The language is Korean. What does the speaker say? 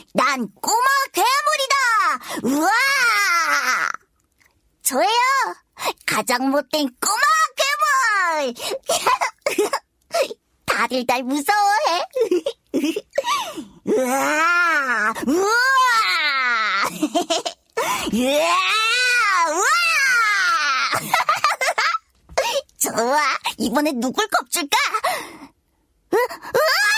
난 꼬마 괴물이다! 우와! 저예요! 가장 못된 꼬마 괴물! 다들 날 무서워해. 우와! 우와! 우와! 우와! 좋아, 이번엔 누굴 겁줄까? 우와!